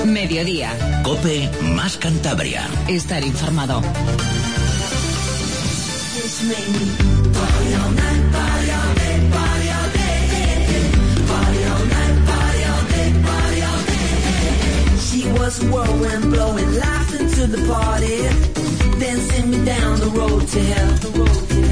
Mediodía. COPE más Cantabria. Estar informado. She was whirling, blowing, laughing to the party, then sent me down the road to hell.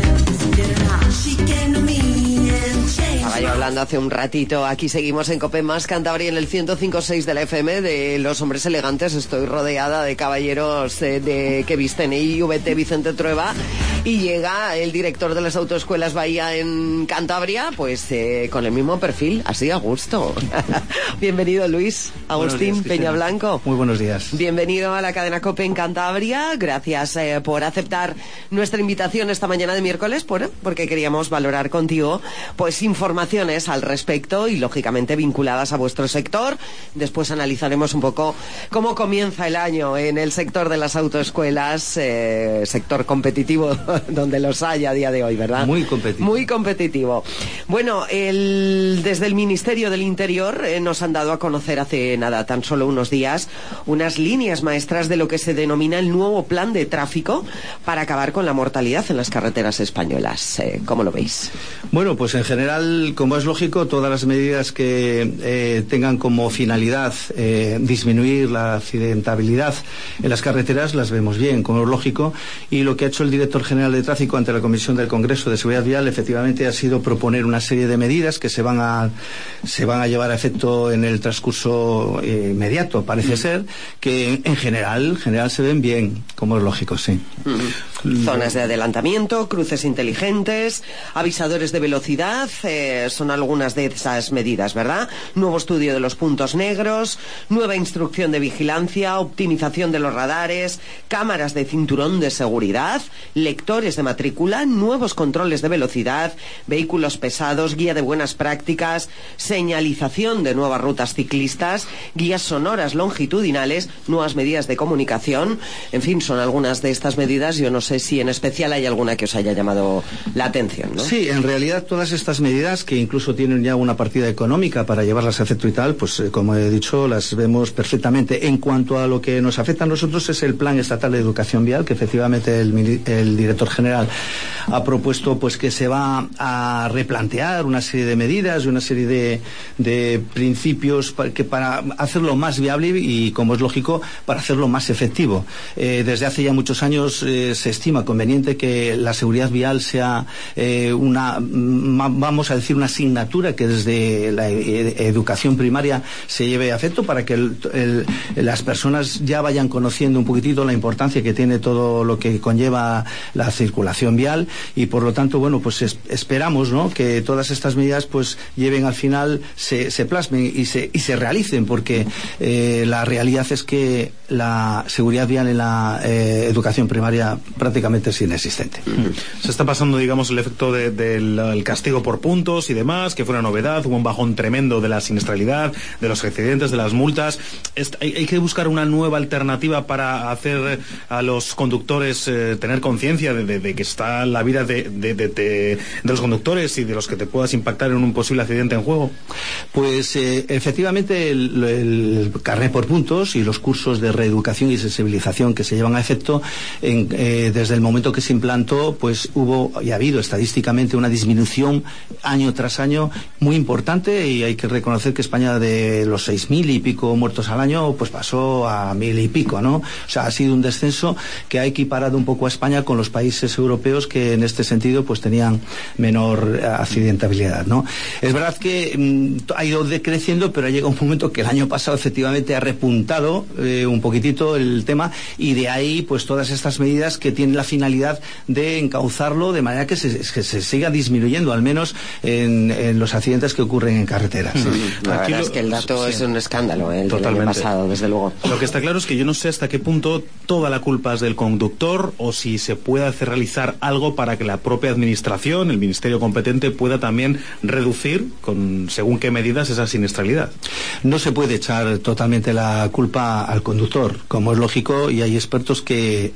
She came to me and changed. Estaba yo hablando hace un ratito, aquí seguimos en COPE más Cantabria en el 105.6 de la FM de los hombres elegantes. Estoy rodeada de caballeros que visten IVT Vicente Trueba, y llega el director de las autoescuelas Bahía en Cantabria, pues con el mismo perfil, así a gusto. Bienvenido, Luis Agustín Peñablanco. Muy buenos días. Bienvenido a la cadena COPE en Cantabria. Gracias por aceptar nuestra invitación esta mañana de miércoles, porque queríamos valorar contigo pues informaciones al respecto y lógicamente vinculadas a vuestro sector. Después analizaremos un poco cómo comienza el año en el sector de las autoescuelas, sector competitivo donde los hay a día de hoy, ¿verdad? Muy competitivo. Muy competitivo. Bueno, desde el Ministerio del Interior nos han dado a conocer hace nada, tan solo unos días, unas líneas maestras de lo que se denomina el nuevo plan de tráfico para acabar con la mortalidad en las carreteras españolas. ¿Cómo lo veis? Bueno, pues en general, como es lógico, todas las medidas que tengan como finalidad disminuir la accidentabilidad en las carreteras las vemos bien, como es lógico, y lo que ha hecho el director general de tráfico ante la Comisión del Congreso de Seguridad Vial efectivamente ha sido proponer una serie de medidas que se van a llevar a efecto en el transcurso inmediato, parece ser, que en general se ven bien, como es lógico, sí. Zonas de adelantamiento, cruces inteligentes, avisadores de velocidad, son algunas de esas medidas, ¿verdad? Nuevo estudio de los puntos negros, nueva instrucción de vigilancia, optimización de los radares, cámaras de cinturón de seguridad, lectores de matrícula, nuevos controles de velocidad, vehículos pesados, guía de buenas prácticas, señalización de nuevas rutas ciclistas, guías sonoras longitudinales, nuevas medidas de comunicación. En fin, son algunas de estas medidas. Yo no sé si en especial hay alguna que os haya llamado la atención, ¿no? Sí, en realidad todas estas medidas, que incluso tienen ya una partida económica para llevarlas a efecto y tal, pues como he dicho, las vemos perfectamente. En cuanto a lo que nos afecta a nosotros, es el Plan Estatal de Educación Vial, que efectivamente el director general ha propuesto pues que se va a replantear una serie de medidas y una serie de principios para hacerlo más viable y, como es lógico, para hacerlo más efectivo. Desde hace ya muchos años se estima conveniente que la seguridad vial sea vamos a decir, una asignatura que desde la educación primaria se lleve a efecto, para que las personas ya vayan conociendo un poquitito la importancia que tiene todo lo que conlleva la circulación vial, y por lo tanto, bueno, pues esperamos, ¿no?, que todas estas medidas pues lleven al final, se plasmen y se realicen, porque la realidad es que la seguridad vial en la educación primaria prácticamente es inexistente. Se está pasando, digamos, el efecto del castigo por puntos y demás, que fue una novedad. Hubo un bajón tremendo de la siniestralidad, de los accidentes, de las multas. Hay que buscar una nueva alternativa para hacer a los conductores tener conciencia de que está la vida de los conductores y de los que te puedas impactar en un posible accidente en juego. Pues efectivamente el carnet por puntos y los cursos de reeducación y sensibilización que se llevan a efecto desde el momento que se implantó, pues hubo y ha habido estadísticamente una disminución año tras año muy importante, y hay que reconocer que España, de los 6.000 y pico muertos al año, pues pasó a 1.000 y pico, ¿no? O sea, ha sido un descenso que ha equiparado un poco a España con los países europeos, que en este sentido pues tenían menor accidentabilidad, ¿no? Es verdad que ha ido decreciendo, pero ha llegado un momento que el año pasado efectivamente ha repuntado un poquitito el tema, y de ahí pues todas estas medidas que tienen la finalidad de encauzarlo de manera que se siga disminuyendo, al menos en los accidentes que ocurren en carreteras. La verdad es que el dato es un escándalo, el del año pasado, desde luego. Lo que está claro es que yo no sé hasta qué punto toda la culpa es del conductor, o si se puede hace realizar algo para que la propia administración, el ministerio competente, pueda también reducir, según qué medidas, esa siniestralidad? No se puede echar totalmente la culpa al conductor, como es lógico, y hay expertos que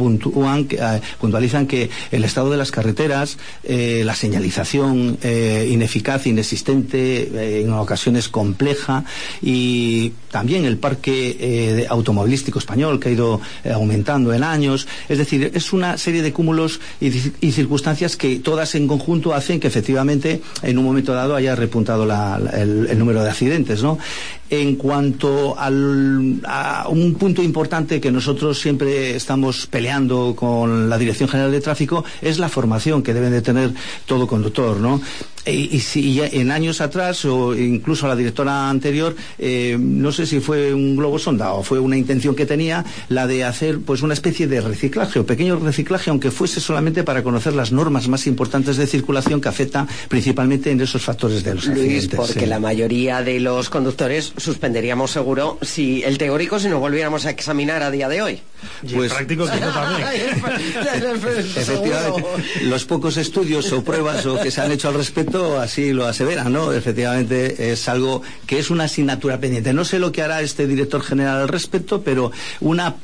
puntualizan que el estado de las carreteras, la señalización ineficaz, inexistente, en ocasiones compleja, y también el parque automovilístico español, que ha ido aumentando en años. Es decir, es una serie de cúmulos y circunstancias que todas en conjunto hacen que efectivamente en un momento dado haya repuntado el número de accidentes, ¿no? En cuanto a un punto importante que nosotros siempre estamos peleando con la Dirección General de Tráfico, es la formación que deben de tener todo conductor, ¿no? Y si en años atrás, o incluso a la directora anterior, no sé si fue un globo sonda o fue una intención que tenía, la de hacer pues una especie de reciclaje o pequeño reciclaje, aunque fuese solamente para conocer las normas más importantes de circulación que afectan principalmente en esos factores de los accidentes. Luis, porque la mayoría de los conductores suspenderíamos seguro si no volviéramos a examinar a día de hoy. Pues práctico que no también. Efectivamente, los pocos estudios o pruebas que se han hecho al respecto así lo aseveran, ¿no? Efectivamente es algo que es una asignatura pendiente. No sé lo que hará este director general al respecto, pero una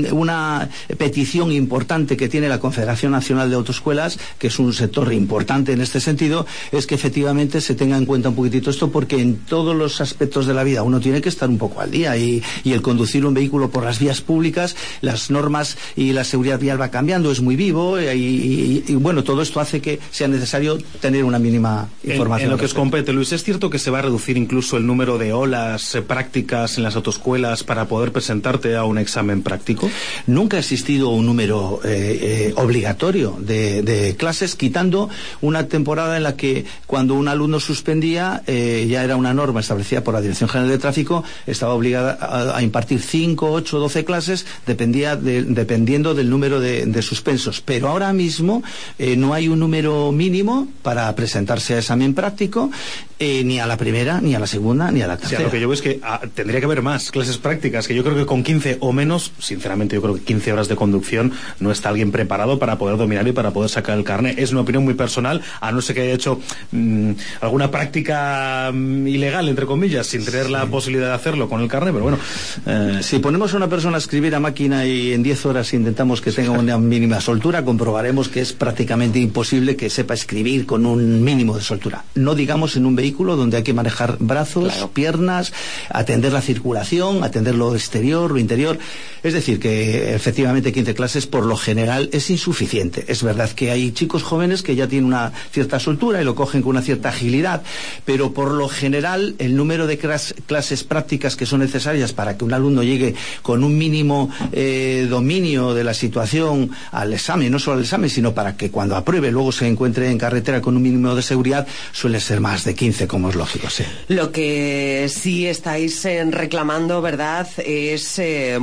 petición importante que tiene la Confederación Nacional de Autoescuelas, que es un sector importante en este sentido, es que efectivamente se tenga en cuenta un poquitito esto, porque en todos los aspectos de la vida uno tiene que estar un poco al día, y el conducir un vehículo por las vías públicas, las normas y la seguridad vial va cambiando, es muy vivo, y bueno, todo esto hace que sea necesario tener una mínima información. En lo que os compete, Luis, ¿es cierto que se va a reducir incluso el número de horas prácticas en las autoescuelas para poder presentarte a un examen práctico? Nunca ha existido un número obligatorio de clases, quitando una temporada en la que cuando un alumno suspendía, ya era una norma establecida por la Dirección General de Tráfico, estaba obligada a impartir 5, 8, 12 clases, dependiendo del número de suspensos. Pero ahora mismo no hay un número mínimo para presentarse a examen práctico, ni a la primera, ni a la segunda, ni a la tercera. O sea, lo que yo veo es que tendría que haber más clases prácticas, que yo creo que con 15 o menos, sinceramente yo creo que 15 horas de conducción no está alguien preparado para poder dominar y para poder sacar el carnet. Es una opinión muy personal, a no ser que haya hecho alguna práctica ilegal, entre comillas, sin tener la posibilidad de hacerlo con el carnet, pero bueno. Si ponemos a una persona a escribir a máquina y en 10 horas intentamos que tenga una mínima soltura, comprobaremos que es prácticamente imposible que sepa escribir con un mínimo de soltura. No digamos en un vehículo donde hay que manejar brazos, claro, piernas, atender la circulación, atender lo exterior, lo interior. Es decir, que efectivamente 15 clases por lo general es insuficiente. Es verdad que hay chicos jóvenes que ya tienen una cierta soltura y lo cogen con una cierta agilidad, pero por lo general el número de clases prácticas que son necesarias para que un alumno llegue con un mínimo dominio de la situación al examen, no solo al examen, sino para que cuando apruebe luego se encuentre en carretera con un mínimo de seguridad, suele ser más de 15, como es lógico, sí. Lo que sí estáis reclamando, ¿verdad?, es,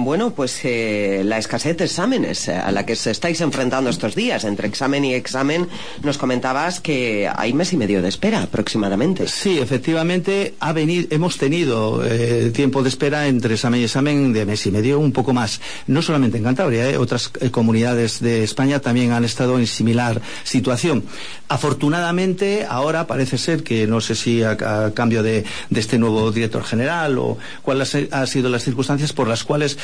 la escasez de exámenes a la que se estáis enfrentando estos días. Entre examen y examen nos comentabas que hay mes y medio de espera aproximadamente. Sí, efectivamente hemos tenido tiempo de espera entre examen y examen de mes y medio, un poco más. No solamente en Cantabria, otras comunidades de España también han estado en similar situación. Afortunadamente, ahora parece ser que, no sé si a cambio de este nuevo director general o cuáles han sido las circunstancias por las cuales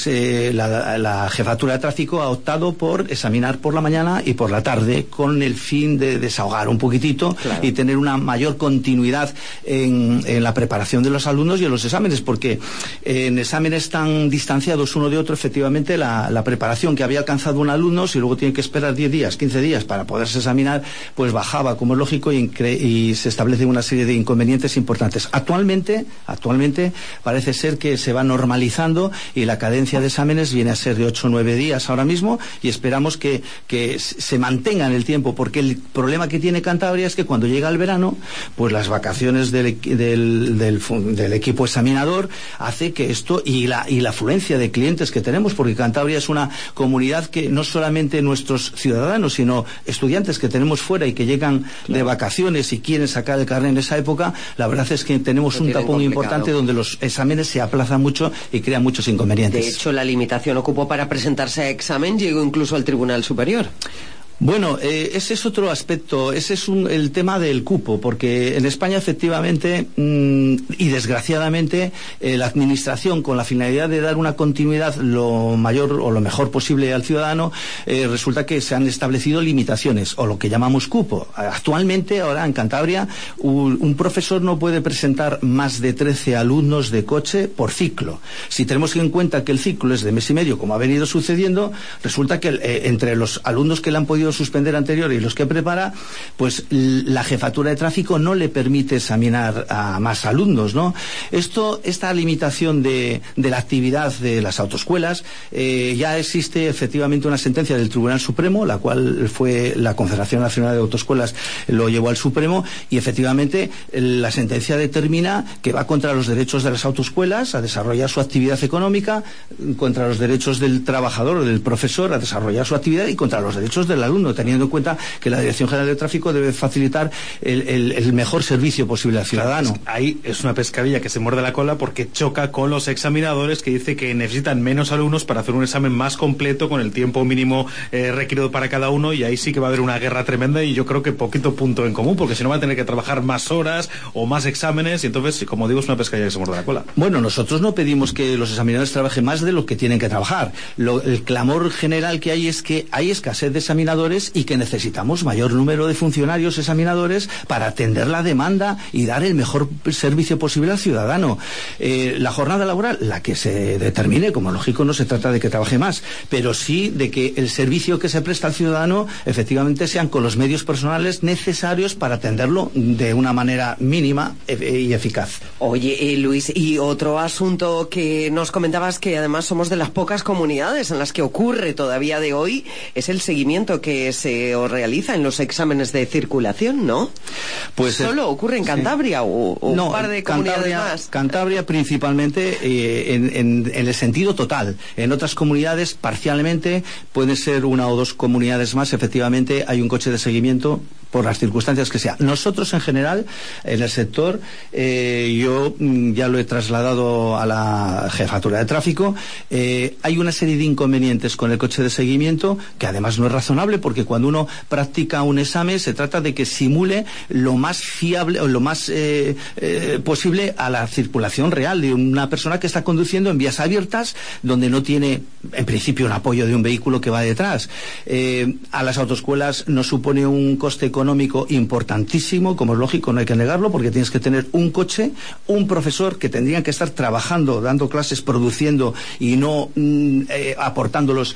la jefatura de tráfico ha optado por examinar por la mañana y por la tarde, con el fin de desahogar un poquitito, claro, y tener una mayor continuidad en la preparación de los alumnos y en los exámenes, porque en exámenes tan distanciados uno de otro, efectivamente la preparación que había alcanzado un alumno, si luego tiene que esperar 10 días, 15 días para poderse examinar, pues bajaba, como es lógico, y se establece una serie de inconvenientes importantes. Actualmente parece ser que se va normalizando y la cadencia de exámenes viene a ser de 8 o 9 días ahora mismo, y esperamos que se mantenga en el tiempo, porque el problema que tiene Cantabria es que cuando llega el verano, pues las vacaciones del equipo examinador hace que esto y la afluencia de clientes que tenemos, tenemos, porque Cantabria es una comunidad que no solamente nuestros ciudadanos, sino estudiantes que tenemos fuera y que llegan de vacaciones y quieren sacar el carnet en esa época, la verdad es que tenemos un tapón importante donde los exámenes se aplazan mucho y crean muchos inconvenientes. De hecho, la limitación ocupó para presentarse a examen, llegó incluso al Tribunal Superior. Bueno, ese es otro aspecto, ese es el tema del cupo, porque en España efectivamente y desgraciadamente la administración, con la finalidad de dar una continuidad lo mayor o lo mejor posible al ciudadano, resulta que se han establecido limitaciones o lo que llamamos cupo. Actualmente, ahora en Cantabria, un profesor no puede presentar más de 13 alumnos de coche por ciclo. Si tenemos en cuenta que el ciclo es de mes y medio, como ha venido sucediendo, resulta que entre los alumnos que le han podido suspender anterior y los que prepara, pues la jefatura de tráfico no le permite examinar a más alumnos, ¿no? Esta limitación de la actividad de las autoescuelas, ya existe efectivamente una sentencia del Tribunal Supremo, la cual fue la Confederación Nacional de Autoescuelas, lo llevó al Supremo, y efectivamente la sentencia determina que va contra los derechos de las autoescuelas a desarrollar su actividad económica, contra los derechos del trabajador o del profesor a desarrollar su actividad y contra los derechos del alumno, teniendo en cuenta que la Dirección General de Tráfico debe facilitar el mejor servicio posible al ciudadano. Claro, ahí es una pescadilla que se muerde la cola porque choca con los examinadores que dice que necesitan menos alumnos para hacer un examen más completo con el tiempo mínimo requerido para cada uno, y ahí sí que va a haber una guerra tremenda, y yo creo que poquito punto en común, porque si no van a tener que trabajar más horas o más exámenes, y entonces, como digo, es una pescadilla que se muerde la cola. Bueno, nosotros no pedimos que los examinadores trabajen más de lo que tienen que trabajar. El clamor general que hay es que hay escasez de examinadores y que necesitamos mayor número de funcionarios examinadores para atender la demanda y dar el mejor servicio posible al ciudadano. La jornada laboral, la que se determine, como lógico, no se trata de que trabaje más, pero sí de que el servicio que se presta al ciudadano efectivamente sean con los medios personales necesarios para atenderlo de una manera mínima y eficaz. Oye, Luis, y otro asunto que nos comentabas, que además somos de las pocas comunidades en las que ocurre todavía de hoy, es el seguimiento que se realiza en los exámenes de circulación, ¿no? Pues ¿solo ocurre en Cantabria o no, un par de comunidades más? Cantabria principalmente en el sentido total. En otras comunidades parcialmente, puede ser una o dos comunidades más, efectivamente hay un coche de seguimiento por las circunstancias que sea. Nosotros en general, en el sector, yo ya lo he trasladado a la jefatura de tráfico, hay una serie de inconvenientes con el coche de seguimiento que además no es razonable, porque cuando uno practica un examen se trata de que simule lo más fiable o lo más posible a la circulación real de una persona que está conduciendo en vías abiertas donde no tiene en principio un apoyo de un vehículo que va detrás. A las autoescuelas nos supone un coste económico importantísimo, como es lógico, no hay que negarlo, porque tienes que tener un coche, un profesor que tendrían que estar trabajando, dando clases, produciendo y no aportándolos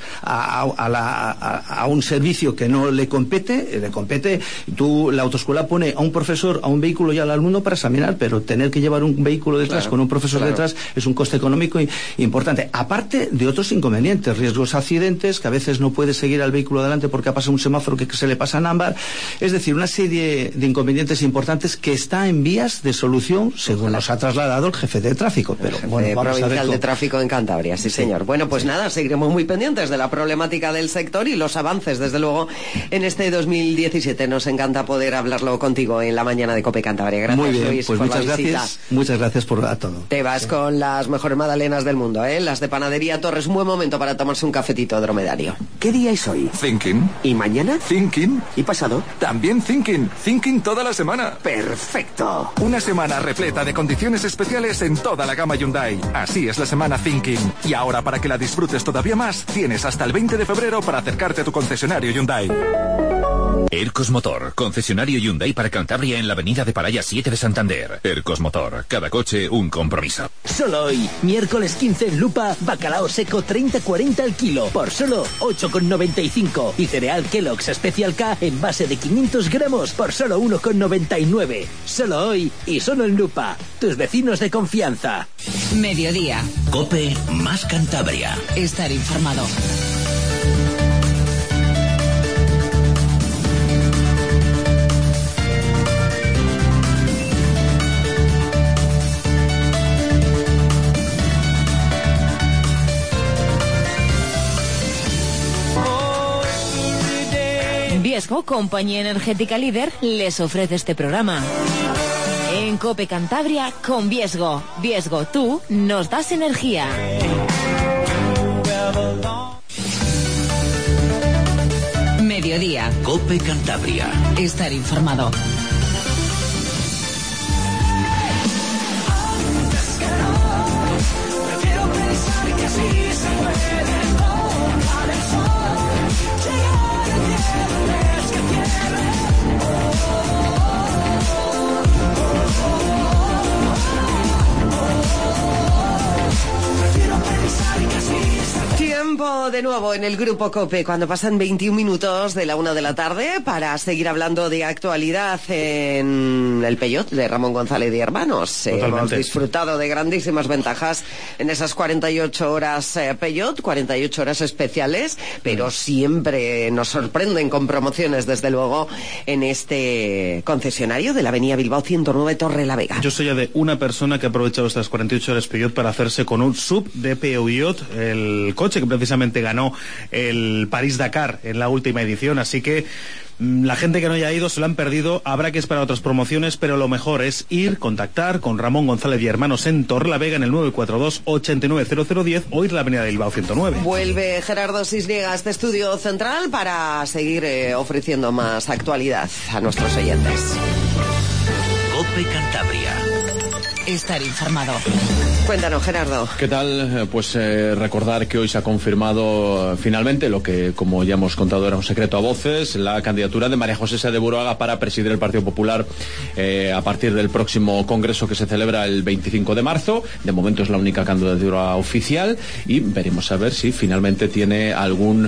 a un servicio que no le compete. La autoescuela pone a un profesor, a un vehículo y al alumno para examinar, pero tener que llevar un vehículo detrás con un profesor detrás es un coste económico importante, aparte de otros inconvenientes, riesgos, accidentes, que a veces no puede seguir al vehículo adelante porque ha pasado un semáforo que se le pasa en ámbar. Es decir, una serie de inconvenientes importantes que está en vías de solución, según nos ha trasladado el jefe de tráfico. Pero bueno, vamos a ver provincial de tráfico en Cantabria, sí señor. Bueno, pues nada, seguiremos muy pendientes de la problemática del sector y los avances, desde luego, en este 2017. Nos encanta poder hablarlo contigo en la mañana de COPE Cantabria. Gracias, muy bien, Luis, pues por muchas la visita. gracias. Muchas gracias por todo. Te vas con las mejores magdalenas del mundo, las de Panadería Torres. Un buen momento para tomarse un cafetito dromedario. ¿Qué día es hoy? Thinking. ¿Y mañana? Thinking. ¿Y pasado? También Thinking. Thinking toda la semana. ¡Perfecto! Una semana repleta de condiciones especiales en toda la gama Hyundai. Así es la semana Thinking. Y ahora, para que la disfrutes todavía más, tienes hasta el 20 de febrero para acercarte a tu concesionario Hyundai. Ercos Motor, concesionario Hyundai para Cantabria en la avenida de Paraya 7 de Santander. Ercos Motor, cada coche un compromiso. Solo hoy, miércoles 15 en Lupa, bacalao seco 30-40 al kilo, por solo 8,95. Y cereal Kellogg's Special K en base de 500 gramos por solo 1,99. Solo hoy y solo en Lupa, tus vecinos de confianza. Mediodía. COPE más Cantabria. Estar informado. Viesgo, compañía energética líder, les ofrece este programa. En COPE Cantabria con Viesgo. Viesgo, tú nos das energía. Mediodía. COPE Cantabria. Estar informado. Tiempo de nuevo en el Grupo COPE, cuando pasan 21 minutos de la 1 de la tarde, para seguir hablando de actualidad en el Peugeot de Ramón González y Hermanos. Hemos disfrutado de grandísimas ventajas en esas 48 horas Peugeot, 48 horas especiales, pero siempre nos sorprenden con promociones, desde luego, en este concesionario de la avenida Bilbao 109 Torrelavega. Yo soy ya de una persona que ha aprovechado estas 48 horas Peugeot para hacerse con un sub de Peugeot, el coche que precisamente ganó el París-Dakar en la última edición, así que la gente que no haya ido se lo han perdido. Habrá que esperar otras promociones, pero lo mejor es contactar con Ramón González y Hermanos en Torrelavega en el 942-890010 o ir a la avenida de Bilbao 109. Vuelve Gerardo Cisniega a este estudio central para seguir ofreciendo más actualidad a nuestros oyentes. COPE Cantabria. Estar informado. Cuéntanos, Gerardo. ¿Qué tal? Pues recordar que hoy se ha confirmado finalmente lo que, como ya hemos contado, era un secreto a voces, la candidatura de María José Sáez de Buruaga para presidir el Partido Popular a partir del próximo congreso que se celebra el 25 de marzo. De momento es la única candidatura oficial y veremos a ver si finalmente tiene algún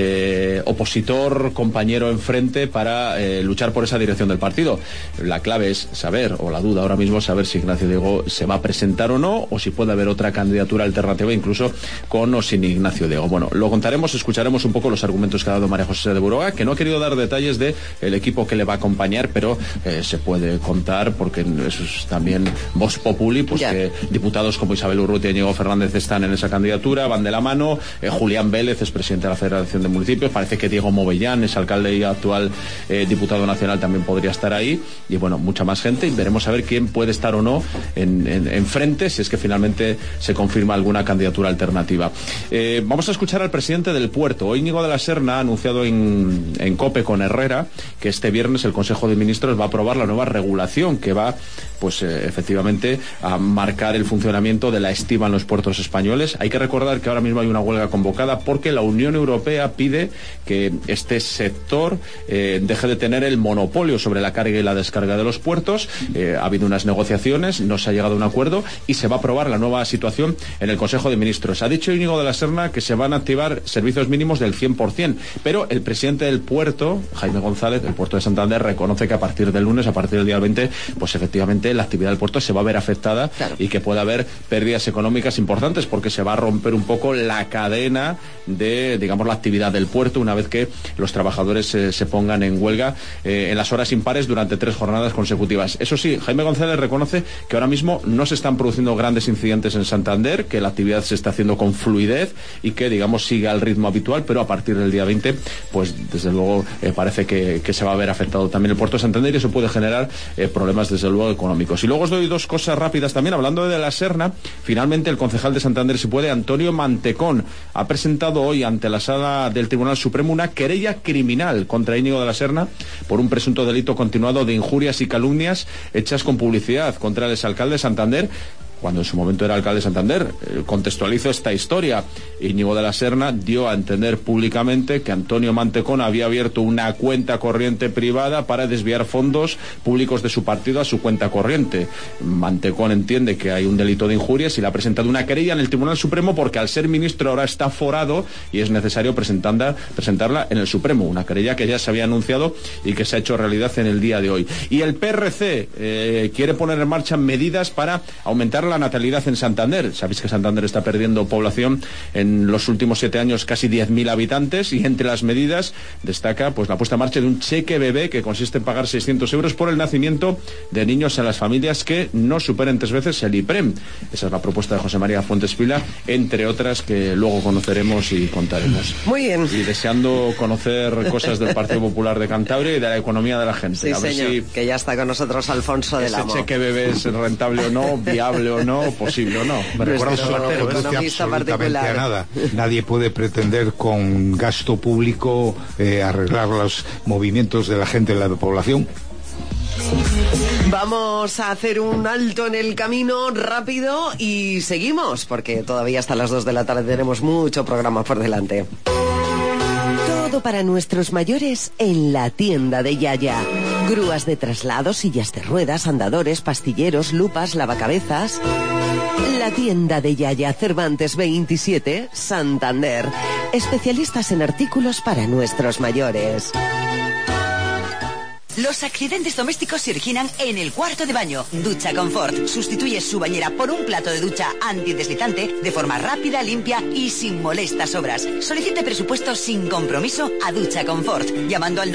opositor, compañero enfrente para luchar por esa dirección del partido. La clave es saber, o la duda ahora mismo, saber si Ignacio Diego se va a presentar o no, o si puede haber otra candidatura alternativa, incluso con o sin Ignacio Diego. Bueno, lo contaremos, escucharemos un poco los argumentos que ha dado María José Sáez de Buruaga, que no ha querido dar detalles de el equipo que le va a acompañar, pero se puede contar, porque eso es también vox populi, pues que diputados como Isabel Urrutia y Diego Fernández están en esa candidatura, van de la mano. Julián Vélez es presidente de la Federación de Municipios, parece que Diego Movellán es alcalde y actual diputado nacional, también podría estar ahí, y bueno, mucha más gente, y veremos a ver quién puede estar o no en frente, si es que finalmente se confirma alguna candidatura alternativa. Vamos a escuchar al presidente del Puerto. Hoy Íñigo de la Serna ha anunciado en COPE con Herrera que este viernes el Consejo de Ministros va a aprobar la nueva regulación que va, pues efectivamente, a marcar el funcionamiento de la estiva en los puertos españoles. Hay que recordar que ahora mismo hay una huelga convocada porque la Unión Europea pide que este sector deje de tener el monopolio sobre la carga y la descarga de los puertos. Ha habido unas negociaciones, no se ha llegado a un acuerdo y se va a aprobar la nueva situación en el Consejo de Ministros. Ha dicho Íñigo de la Serna que se van a activar servicios mínimos del 100%, pero el presidente del puerto, Jaime González, del puerto de Santander, reconoce que a partir del lunes, a partir del día 20, pues efectivamente la actividad del puerto se va a ver afectada, y que puede haber pérdidas económicas importantes porque se va a romper un poco la cadena de, digamos, la actividad del puerto una vez que los trabajadores se pongan en huelga en las horas impares durante 3 jornadas consecutivas. Eso sí, Jaime González reconoce que ahora mismo no se están produciendo grandes incidentes en Santander, que la actividad se está haciendo con fluidez y que, digamos, sigue al ritmo habitual, pero a partir del día 20, pues desde luego parece que se va a ver afectado también el puerto de Santander, y eso puede generar problemas, desde luego, económicos. Y luego os doy 2 cosas rápidas también. Hablando de la Serna, finalmente el concejal de Santander, si puede, Antonio Mantecón, ha presentado hoy ante la Sala del Tribunal Supremo una querella criminal contra Íñigo de la Serna por un presunto delito continuado de injurias y calumnias hechas con publicidad contra el exalcalde de Santander, cuando en su momento era alcalde de Santander. Contextualizo esta historia. Íñigo de la Serna dio a entender públicamente que Antonio Mantecón había abierto una cuenta corriente privada para desviar fondos públicos de su partido a su cuenta corriente. Mantecón entiende que hay un delito de injurias y le ha presentado una querella en el Tribunal Supremo porque, al ser ministro, ahora está forado y es necesario presentarla en el Supremo. Una querella que ya se había anunciado y que se ha hecho realidad en el día de hoy. Y el PRC quiere poner en marcha medidas para aumentar la natalidad en Santander. Sabéis que Santander está perdiendo población en los últimos 7 años, casi 10.000 habitantes, y entre las medidas destaca pues la puesta en marcha de un cheque bebé que consiste en pagar 600 euros por el nacimiento de niños en las familias que no superen 3 veces el IPREM. Esa es la propuesta de José María Fuentes Pila, entre otras que luego conoceremos y contaremos. Muy bien. Y deseando conocer cosas del Partido Popular de Cantabria y de la economía de la gente. Sí, a ver señor, si que ya está con nosotros Alfonso del Amo. ese cheque bebé es rentable o no, viable o no, posible o no. Me recuerda Nuestro un cartero, economista absolutamente particular. a nada. Nadie puede pretender con gasto público arreglar los movimientos de la gente en la población. Vamos a hacer un alto en el camino rápido y seguimos, porque todavía hasta las 2 de la tarde tenemos mucho programa por delante. Todo para nuestros mayores en la tienda de Yaya. Grúas de traslado, sillas de ruedas, andadores, pastilleros, lupas, lavacabezas. La tienda de Yaya, Cervantes 27, Santander. Especialistas en artículos para nuestros mayores. Los accidentes domésticos se originan en el cuarto de baño. Ducha Confort sustituye su bañera por un plato de ducha antideslizante de forma rápida, limpia y sin molestas obras. Solicite presupuesto sin compromiso a Ducha Confort llamando al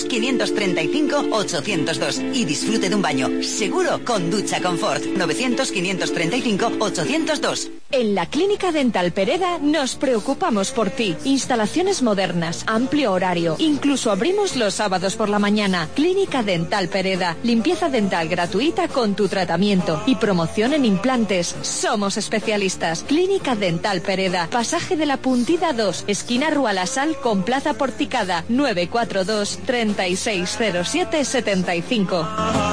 900-535-802 y disfrute de un baño seguro con Ducha Confort. 900-535-802. En la Clínica Dental Pereda nos preocupamos por ti. Instalaciones modernas, amplio horario, incluso abrimos los sábados por la mañana. Clínica Dental Pereda, limpieza dental gratuita con tu tratamiento y promoción en implantes. Somos especialistas. Clínica Dental Pereda, Pasaje de la Puntida 2, esquina Rua La Sal con Plaza Porticada, 942 3607 75.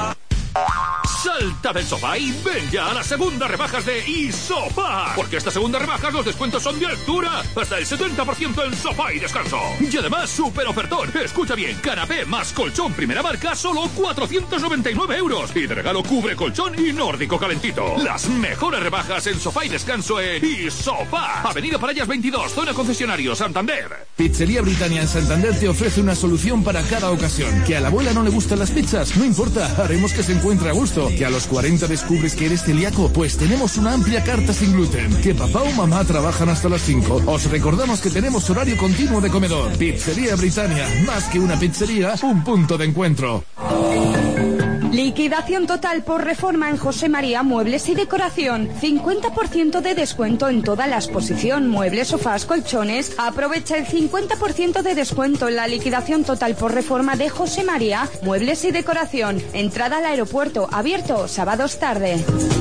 Salta del sofá y ven ya a las segundas rebajas de Isofá. Porque estas segundas rebajas los descuentos son de altura. Hasta el 70% en sofá y descanso. Y además, súper ofertón. Escucha bien, canapé más colchón primera marca, solo 499 euros. Y de regalo cubre colchón y nórdico calentito. Las mejores rebajas en sofá y descanso en Isofá. Avenida Parallas 22, zona concesionario, Santander. Pizzería Britannia en Santander te ofrece una solución para cada ocasión. ¿Que a la abuela no le gustan las pizzas? No importa, haremos que se encuentre a gusto. ¿Que a los 40 descubres que eres celíaco? Pues tenemos una amplia carta sin gluten. ¿Que papá o mamá trabajan hasta las 5? Os recordamos que tenemos horario continuo de comedor. Pizzería Britannia, más que una pizzería, un punto de encuentro. Liquidación total por reforma en José María Muebles y Decoración. 50% de descuento en toda la exposición, muebles, sofás, colchones. Aprovecha el 50% de descuento en la liquidación total por reforma de José María Muebles y Decoración. Entrada al aeropuerto, abierto sábados tarde.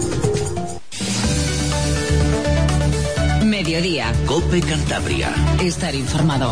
Mediodía. COPE Cantabria. Estar informado.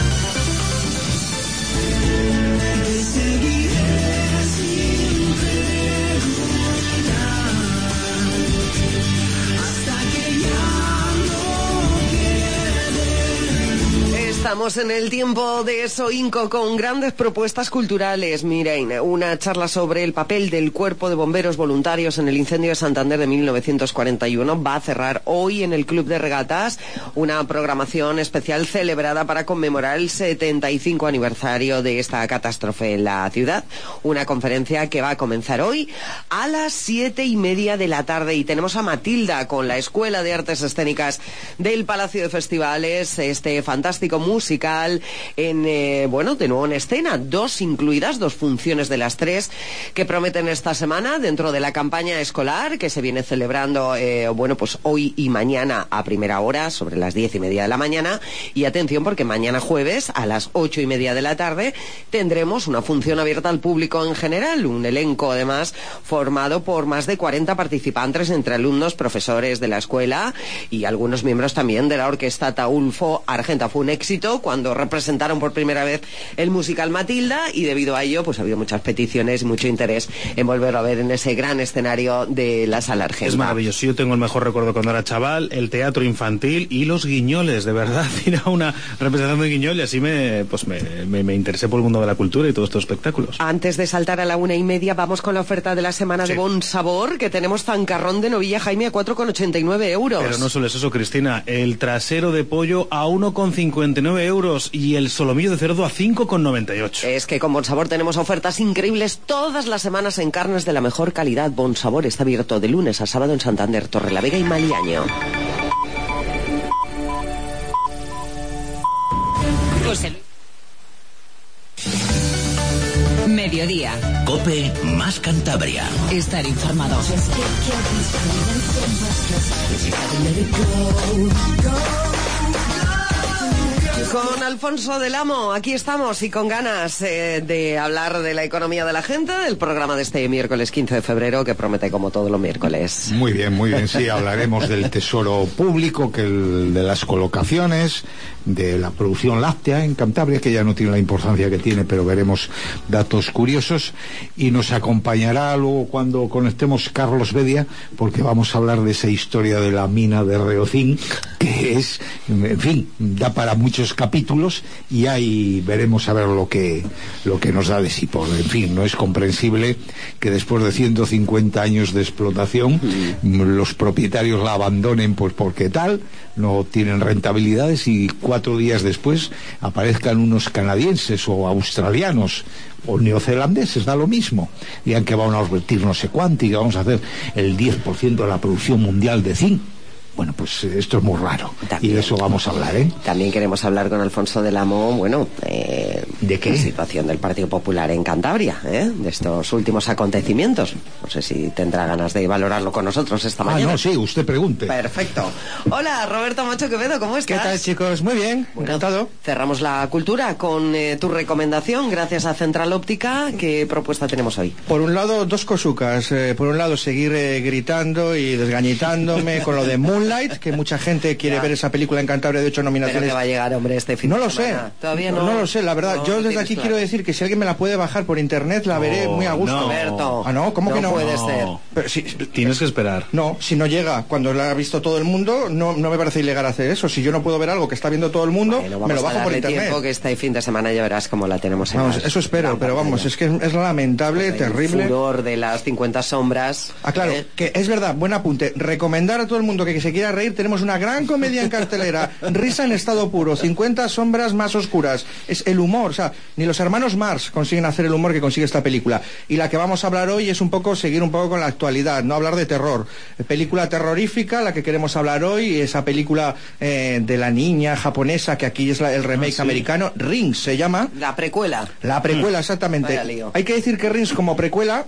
Estamos en el tiempo de Soinco con grandes propuestas culturales. Miren, una charla sobre el papel del Cuerpo de Bomberos Voluntarios en el incendio de Santander de 1941 va a cerrar hoy en el Club de Regatas una programación especial celebrada para conmemorar el 75 aniversario de esta catástrofe en la ciudad. Una conferencia que va a comenzar hoy a las 7:30 de la tarde y tenemos a Matilda con la Escuela de Artes Escénicas del Palacio de Festivales, este fantástico musical de nuevo en escena, 2 incluidas, 2 funciones de las 3 que prometen esta semana dentro de la campaña escolar que se viene celebrando hoy y mañana a primera hora, sobre las 10:30 de la mañana. Y atención, porque mañana jueves a las 8:30 de la tarde tendremos una función abierta al público en general, un elenco además formado por más de 40 participantes entre alumnos, profesores de la escuela y algunos miembros también de la orquesta Taulfo Argenta. Fue un éxito cuando representaron por primera vez el musical Matilda y debido a ello pues ha habido muchas peticiones y mucho interés en volverlo a ver en ese gran escenario de la Sala Argenta. Es maravilloso. Yo tengo el mejor recuerdo cuando era chaval, el teatro infantil y los guiñoles, de verdad. Ir a una representación de guiñol y así me interesé por el mundo de la cultura y todos estos espectáculos. Antes de saltar a la 1:30 vamos con la oferta de la semana de Bon Sabor, que tenemos zancarrón de novilla Jaime a 4,89 euros. Pero no solo es eso, Cristina, el trasero de pollo a 1,59 euros y el solomillo de cerdo a 5,98. Es que con Bonsabor tenemos ofertas increíbles todas las semanas en carnes de la mejor calidad. Bonsabor está abierto de lunes a sábado en Santander, Torrelavega y Maliaño. Mediodía. COPE más Cantabria. Estar informado. Con Alfonso del Amo, aquí estamos y con ganas de hablar de la economía de la gente, del programa de este miércoles 15 de febrero que promete como todos los miércoles. Muy bien, sí, hablaremos del tesoro público, de las colocaciones, de la producción láctea en Cantabria, que ya no tiene la importancia que tiene, pero veremos datos curiosos, y nos acompañará luego cuando conectemos Carlos Bedia, porque vamos a hablar de esa historia de la mina de Reocín, que es, en fin, da para muchos capítulos, y ahí veremos a ver lo que nos da de sí. En fin, no es comprensible que después de 150 años de explotación los propietarios la abandonen, pues porque tal, no tienen rentabilidades, y 4 días después aparezcan unos canadienses o australianos o neozelandeses, da lo mismo, digan que van a invertir no sé cuánto y que vamos a hacer el 10% de la producción mundial de zinc. Bueno, pues esto es muy raro. También, y de eso vamos a hablar, ¿eh? También queremos hablar con Alfonso del Amo, bueno, ¿de qué? La situación del Partido Popular en Cantabria, de estos últimos acontecimientos. No sé si tendrá ganas de valorarlo con nosotros esta mañana. No, sí, usted pregunte. Perfecto. Hola, Roberto Macho Quevedo, ¿cómo estás? ¿Qué tal, chicos? Muy bien, encantado. Cerramos la cultura con tu recomendación, gracias a Central Óptica. ¿Qué propuesta tenemos hoy? Por un lado, dos cosucas. Por un lado, seguir gritando y desgañitándome con lo de Moonlight, que mucha gente quiere ver esa película en Cantabria de 8 nominaciones. ¿Pero que va a llegar, hombre, este fin de semana? No lo sé. Todavía no. No lo sé, la verdad. Yo desde aquí quiero decir que si alguien me la puede bajar por internet, la veré muy a gusto. No, Roberto. ¿No? ¿Cómo que no? Puede ser. Pero si, tienes que esperar. No, si no llega cuando la ha visto todo el mundo, no me parece ilegal hacer eso. Si yo no puedo ver algo que está viendo todo el mundo, me lo bajo por internet. Tiempo, que este fin de semana ya verás cómo la tenemos en eso espero, pero vamos, es que es lamentable, terrible. El furor de las 50 sombras. Claro, que es verdad, buen apunte. Recomendar a todo el mundo que se quiera reír, tenemos una gran comedia en cartelera, risa en estado puro, 50 sombras más oscuras. Es el humor, o sea, ni los hermanos Marx consiguen hacer el humor que consigue esta película. Y la que vamos a hablar hoy es seguir un poco con la actualidad, no hablar de terror. Película terrorífica, la que queremos hablar hoy, esa película de la niña japonesa, que aquí es el remake americano, Rings se llama. La precuela. La precuela, exactamente. Hay que decir que Rings como precuela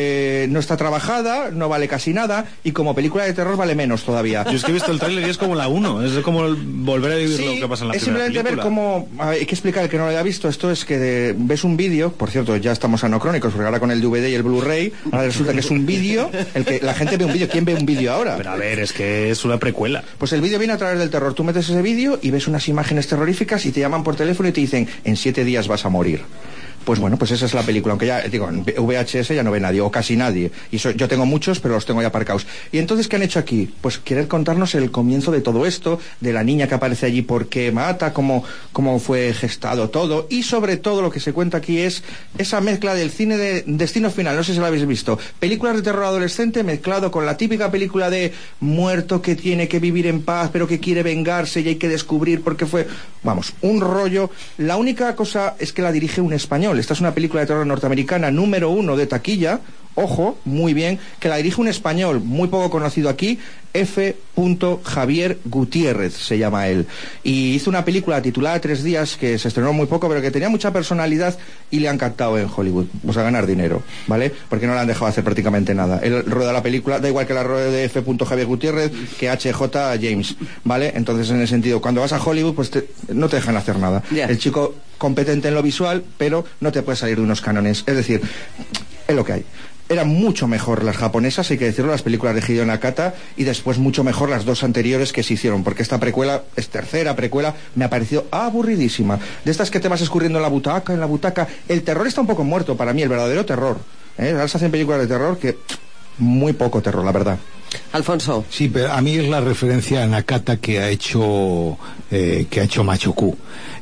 no está trabajada, no vale casi nada, y como película de terror vale menos todavía. Yo es que he visto el tráiler y es como la 1, es como volver a vivir lo que pasa en la primera película. Es simplemente ver cómo, hay que explicar, el que no lo haya visto, esto es que ves un vídeo, por cierto, ya estamos anacrónicos, porque ahora con el DVD y el Blu-ray, ahora resulta que es un vídeo, el que la gente ve un vídeo. ¿Quién ve un vídeo ahora? Pero a ver, es que es una precuela. Pues el vídeo viene a través del terror. Tú metes ese vídeo y ves unas imágenes terroríficas y te llaman por teléfono y te dicen, en 7 días vas a morir. Pues bueno, pues esa es la película, aunque ya, digo, en VHS ya no ve nadie, o casi nadie. Y yo tengo muchos, pero los tengo ya aparcados. Y entonces, ¿qué han hecho aquí? Pues querer contarnos el comienzo de todo esto, de la niña que aparece allí, por qué mata, cómo fue gestado todo. Y sobre todo lo que se cuenta aquí es esa mezcla del cine de Destino Final, no sé si lo habéis visto. Películas de terror adolescente mezclado con la típica película de muerto que tiene que vivir en paz, pero que quiere vengarse y hay que descubrir por qué fue... Vamos, un rollo. La única cosa es que la dirige un español. Esta es una película de terror norteamericana número 1 de taquilla, ojo, muy bien, que la dirige un español muy poco conocido aquí, F. Javier Gutiérrez se llama él, y hizo una película titulada 3 días que se estrenó muy poco, pero que tenía mucha personalidad y le han captado en Hollywood, pues a ganar dinero, ¿vale? Porque no le han dejado hacer prácticamente nada. Él rueda la película, da igual que la rueda de F. Javier Gutiérrez que H.J. James, ¿vale? Entonces, en ese sentido, cuando vas a Hollywood, pues no te dejan hacer nada. Yeah. El chico competente en lo visual, pero no te puede salir de unos cánones, es decir, es lo que hay. Eran mucho mejor las japonesas, hay que decirlo, las películas de Hideo Nakata, y después mucho mejor las 2 anteriores que se hicieron, porque esta precuela, es tercera precuela, me ha parecido aburridísima. De estas que te vas escurriendo en la butaca. El terror está un poco muerto para mí, el verdadero terror. Ahora se hacen películas de terror que... muy poco terror, la verdad. Alfonso. Sí, pero a mí es la referencia a Nakata que ha hecho Machoku.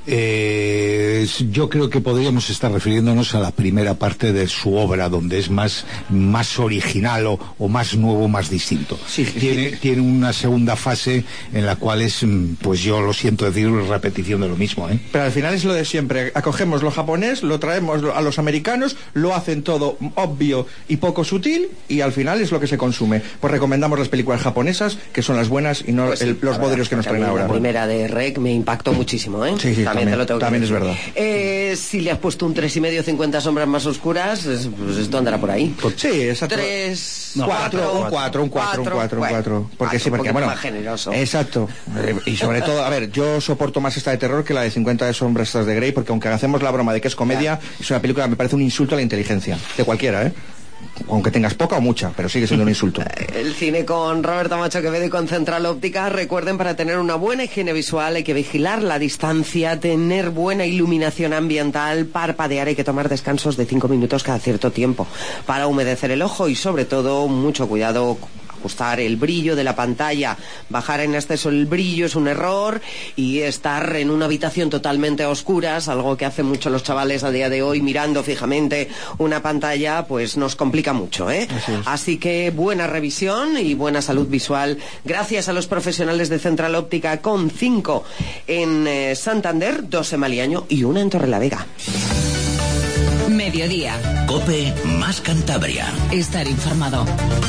Yo creo que podríamos estar refiriéndonos a la primera parte de su obra, donde es más original o más nuevo, más distinto. Sí, tiene una segunda fase en la cual es, pues yo lo siento decir, repetición de lo mismo, ¿eh? Pero al final es lo de siempre. Acogemos lo japonés, lo traemos a los americanos, lo hacen todo obvio y poco sutil, y al final es lo que se consume. Pues recomendamos las películas japonesas, que son las buenas, y no pues sí, los bodrios que nos traen ahora. La primera de Rec me impactó muchísimo, ¿eh? Sí, también te lo tengo que también decir. es verdad. Si le has puesto un 3,5, 50 sombras más oscuras, pues esto andará por ahí. Sí, exacto. 4. Porque bueno, más generoso. Exacto. Y sobre todo, a ver, yo soporto más esta de terror que la de 50 de sombras estas de Grey, porque aunque hacemos la broma de que es comedia, es una película que me parece un insulto a la inteligencia de cualquiera, ¿eh? Aunque tengas poca o mucha, pero sigue siendo un insulto. El cine con Roberto Macho Quevedo y con Central Óptica. Recuerden, para tener una buena higiene visual hay que vigilar la distancia, tener buena iluminación ambiental, parpadear, hay que tomar descansos de 5 minutos cada cierto tiempo para humedecer el ojo y sobre todo mucho cuidado. Ajustar el brillo de la pantalla, bajar en exceso el brillo es un error, y estar en una habitación totalmente a oscuras, algo que hacen mucho los chavales a día de hoy, mirando fijamente una pantalla, pues nos complica mucho, ¿eh? Así que buena revisión y buena salud visual gracias a los profesionales de Central Óptica, con 5 en Santander, 2 en Maliaño y 1 en Torrelavega. Mediodía. COPE más Cantabria. Estar informado.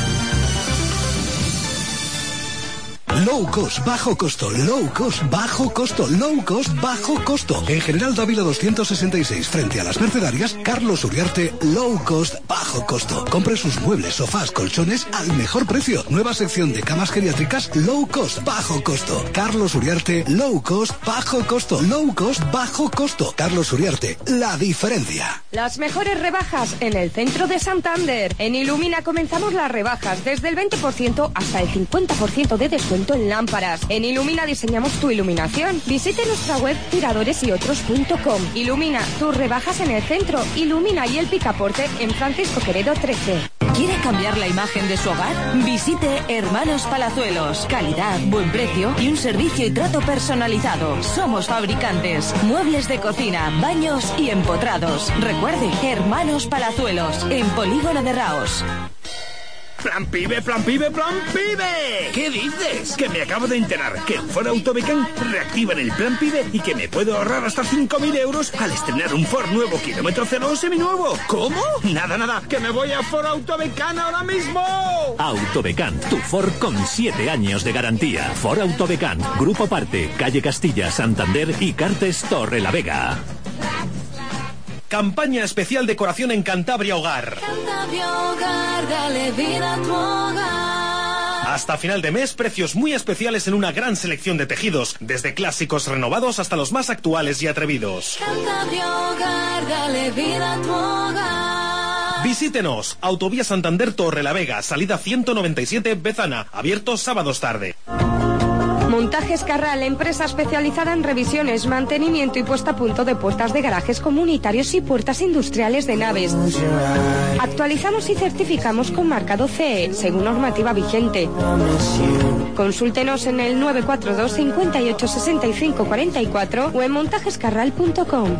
Low cost, bajo costo, low cost, bajo costo, low cost, bajo costo. En General Dávila 266, frente a las Mercedarias, Carlos Uriarte, low cost, bajo costo. Compre sus muebles, sofás, colchones al mejor precio. Nueva sección de camas geriátricas, low cost, bajo costo. Carlos Uriarte, low cost, bajo costo, low cost, bajo costo. Carlos Uriarte, la diferencia. Las mejores rebajas en el centro de Santander. En Ilumina comenzamos las rebajas desde el 20% hasta el 50% de descuento en lámparas. En Ilumina diseñamos tu iluminación. Visite nuestra web tiradoresyotros.com. Ilumina, tus rebajas en el centro. Ilumina y el Picaporte en Francisco Queredo 13. ¿Quiere cambiar la imagen de su hogar? Visite Hermanos Palazuelos. Calidad, buen precio y un servicio y trato personalizado. Somos fabricantes. Muebles de cocina, baños y empotrados. Recuerde, Hermanos Palazuelos, en Polígono de Raos. ¡Plan pibe, plan pibe, plan pibe! ¿Qué dices? Que me acabo de enterar que en Ford Autobecán reactivan el plan pibe y que me puedo ahorrar hasta 5.000 euros al estrenar un Ford nuevo kilómetro cero seminuevo. ¿Cómo? Nada, que me voy a Ford Autobecán ahora mismo. Autobecán, tu Ford con 7 años de garantía. Ford Autobecán, Grupo Parte, Calle Castilla, Santander y Cartes Torrelavega. Campaña especial decoración en Cantabria Hogar. Cantabria Hogar, dale vida a tu hogar. Hasta final de mes, precios muy especiales en una gran selección de tejidos, desde clásicos renovados hasta los más actuales y atrevidos. Cantabria Hogar, dale vida a tu hogar. Visítenos, Autovía Santander Torrelavega, salida 197 Bezana, abierto sábados tarde. Montajes Carral, empresa especializada en revisiones, mantenimiento y puesta a punto de puertas de garajes comunitarios y puertas industriales de naves. Actualizamos y certificamos con marcado CE, según normativa vigente. Consúltenos en el 942 58 65 44 o en montajescarral.com.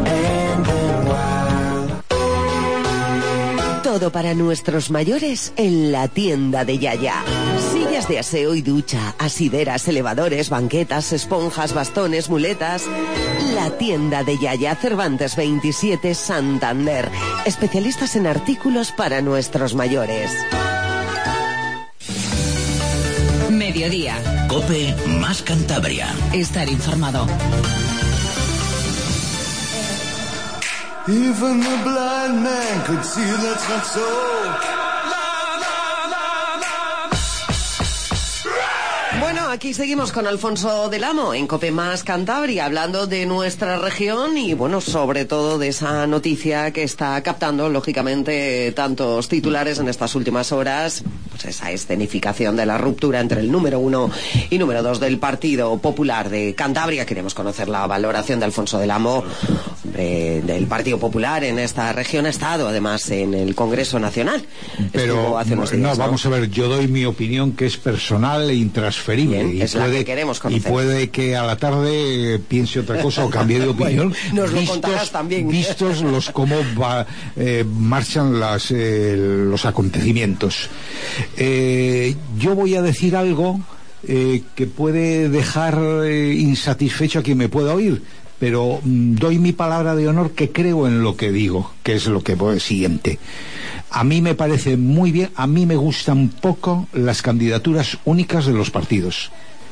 Todo para nuestros mayores en la tienda de Yaya. Sillas de aseo y ducha, asideras, elevadores, banquetas, esponjas, bastones, muletas. La tienda de Yaya, Cervantes 27, Santander. Especialistas en artículos para nuestros mayores. Mediodía. COPE más Cantabria. Estar informado. Even the blind man could see that's not so. Bueno, aquí seguimos con Alfonso del Amo en COPE más Cantabria, hablando de nuestra región y, bueno, sobre todo de esa noticia que está captando, lógicamente, tantos titulares en estas últimas horas, pues esa escenificación de la ruptura entre el número 1 y número 2 del Partido Popular de Cantabria. Queremos conocer la valoración de Alfonso del Amo. del Partido Popular en esta región, ha estado además en el Congreso Nacional. Pero hace unos días, vamos a ver, yo doy mi opinión, que es personal e intransferible. Bien, es la que queremos conocer. Y puede que a la tarde piense otra cosa o cambie de opinión. Bueno, nos lo contarás también. Vistos cómo marchan los acontecimientos. Yo voy a decir algo que puede dejar insatisfecho a quien me pueda oír, pero doy mi palabra de honor que creo en lo que digo, que es lo que voy siguiente. A mí me parece muy bien, a mí me gustan poco las candidaturas únicas de los partidos.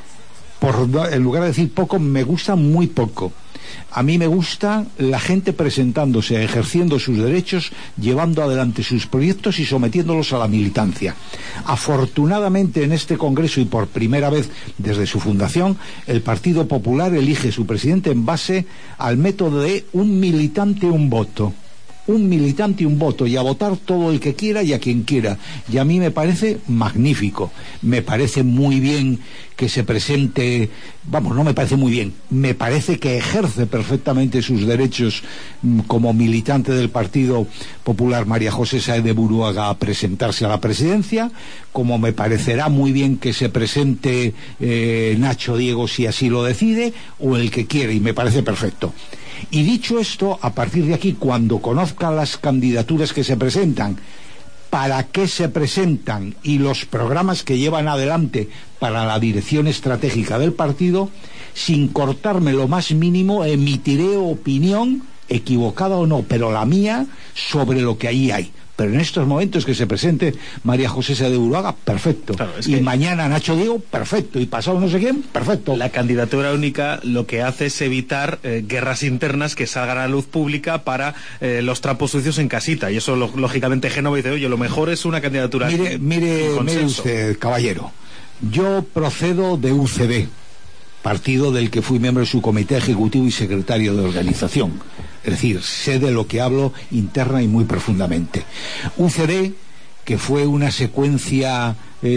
En lugar de decir poco, me gusta muy poco. A mí me gusta la gente presentándose, ejerciendo sus derechos, llevando adelante sus proyectos y sometiéndolos a la militancia. Afortunadamente, en este Congreso, y por primera vez desde su fundación, el Partido Popular elige su presidente en base al método de un militante, un voto. Un militante y un voto, y a votar todo el que quiera y a quien quiera. Y a mí me parece magnífico. Me parece muy bien que se presente, no me parece muy bien, me parece que ejerce perfectamente sus derechos como militante del Partido Popular María José Sáez de Buruaga a presentarse a la presidencia, como me parecerá muy bien que se presente Nacho Diego si así lo decide, o el que quiere, y me parece perfecto. Y dicho esto, a partir de aquí, cuando conozca las candidaturas que se presentan, para qué se presentan y los programas que llevan adelante para la dirección estratégica del partido, sin cortarme lo más mínimo, emitiré opinión, equivocada o no, pero la mía, sobre lo que ahí hay. Pero en estos momentos que se presente María José Sáez de Buruaga, perfecto. Claro, y mañana Nacho Diego, perfecto. Y pasado no sé quién, perfecto. La candidatura única lo que hace es evitar guerras internas que salgan a la luz pública para los trapos sucios en casita. Y eso, lógicamente, Génova dice, oye, lo mejor es una candidatura. Mire usted, caballero. Yo procedo de UCD, partido del que fui miembro de su comité ejecutivo y secretario de organización. Es decir, sé de lo que hablo interna y muy profundamente. UCD, que fue una secuencia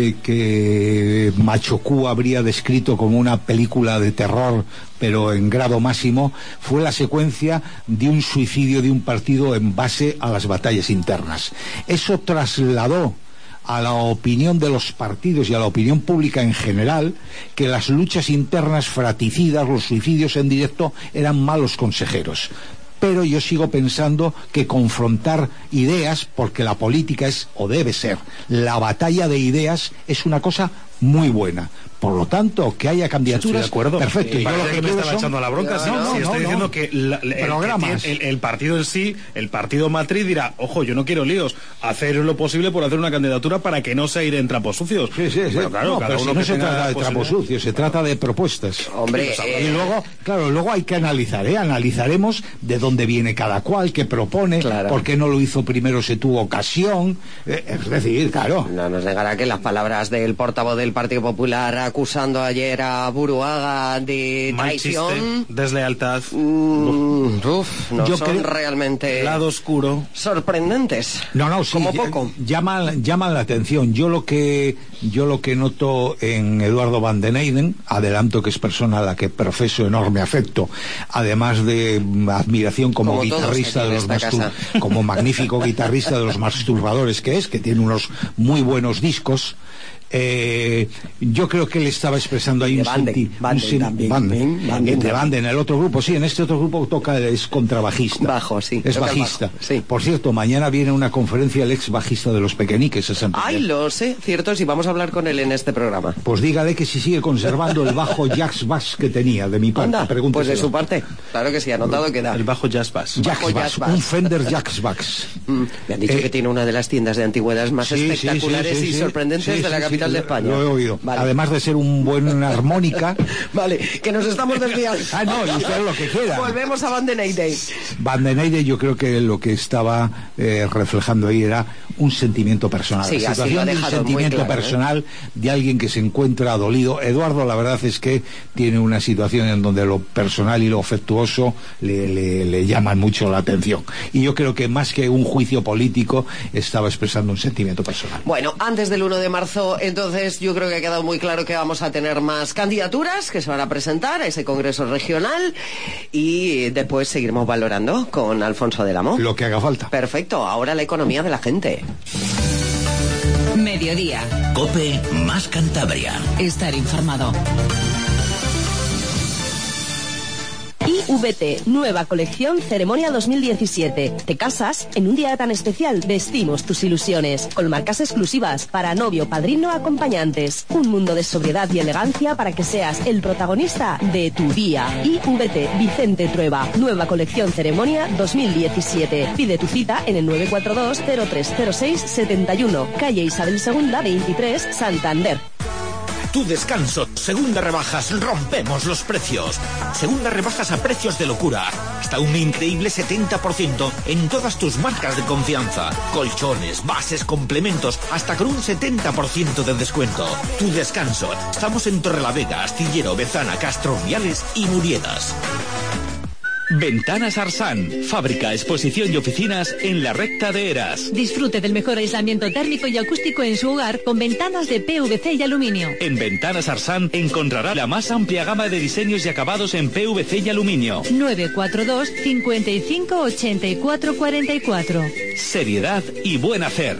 que Machocu habría descrito como una película de terror, pero en grado máximo, fue la secuencia de un suicidio de un partido en base a las batallas internas. Eso trasladó a la opinión de los partidos y a la opinión pública en general que las luchas internas fratricidas, los suicidios en directo, eran malos consejeros. Pero yo sigo pensando que confrontar ideas, porque la política es, o debe ser, la batalla de ideas, es una cosa muy buena. Por lo tanto, que haya candidaturas, estoy de acuerdo. Perfecto. Y parece que me estaba echando la bronca. Estoy diciendo que el partido en sí, el partido matriz dirá, ojo, yo no quiero líos, hacer lo posible por hacer una candidatura para que no se ir en trapos sucios. Sí. Bueno, claro, pero si no se trata de trapos sucios, se trata de propuestas. Hombre, y luego hay que analizar, analizaremos de dónde viene cada cual, qué propone, por qué no lo hizo primero, se tuvo ocasión, es decir, claro. No nos negará que las palabras del portavoz del Partido Popular acusando ayer a Buruaga de traición, deslealtad, no son realmente lado oscuro, sorprendentes. No, sí, como poco. Llaman la atención. Yo lo que noto en Eduardo Van den Eyden, adelanto que es persona a la que profeso enorme afecto, además de admiración como guitarrista de los como magnífico guitarrista de los Masturbadores que tiene unos muy buenos discos. Yo creo que él estaba expresando ahí en el otro grupo, sí, en este otro grupo toca, es contrabajista. Bajo, sí. Es bajista. Sí. Por cierto, mañana viene una conferencia el ex bajista de los Pequeñiques. Ay, lo sé, cierto, si vamos a hablar con él en este programa. Pues dígale que si sigue conservando el bajo Jazz Bass que tenía, de mi parte. Anda, pues de su parte. Claro que sí, anotado queda. El bajo Jazz Bass. Un Fender Jazz Bass. Me han dicho que tiene una de las tiendas de antigüedades más espectaculares y sorprendentes de la capital de España. Lo he oído. Vale. Además de ser un buen armónica. Vale, que nos estamos desviando. No, y usted lo que quiera. Volvemos a Van den Eyden. Van den Eyden, yo creo que lo que estaba reflejando ahí era un sentimiento personal. Sí, la situación de un sentimiento personal de alguien que se encuentra dolido. Eduardo, la verdad es que tiene una situación en donde lo personal y lo afectuoso le llaman mucho la atención. Y yo creo que más que un juicio político, estaba expresando un sentimiento personal. Bueno, antes del 1 de marzo, entonces yo creo que ha quedado muy claro que vamos a tener más candidaturas que se van a presentar a ese congreso regional y después seguiremos valorando con Alfonso del Amo. Lo que haga falta. Perfecto, ahora la economía de la gente. Mediodía. COPE más Cantabria. Estar informado. IVT, nueva colección Ceremonia 2017. Te casas en un día tan especial, vestimos tus ilusiones, con marcas exclusivas para novio, padrino, acompañantes. Un mundo de sobriedad y elegancia para que seas el protagonista de tu día. IVT, Vicente Trueba, nueva colección Ceremonia 2017. Pide tu cita en el 942-0306-71, calle Isabel II, 23, Santander. Tu descanso, segunda rebajas, rompemos los precios. Segunda rebajas a precios de locura. Hasta un increíble 70% en todas tus marcas de confianza. Colchones, bases, complementos, hasta con un 70% de descuento. Tu descanso. Estamos en Torrelavega, Astillero, Bezana, Castro, Viales y Muriedas. Ventanas Arsan, fábrica, exposición y oficinas en la recta de Eras. Disfrute del mejor aislamiento térmico y acústico en su hogar con ventanas de PVC y aluminio. En Ventanas Arsan encontrará la más amplia gama de diseños y acabados en PVC y aluminio. 942 55 84 44. Seriedad y buen hacer.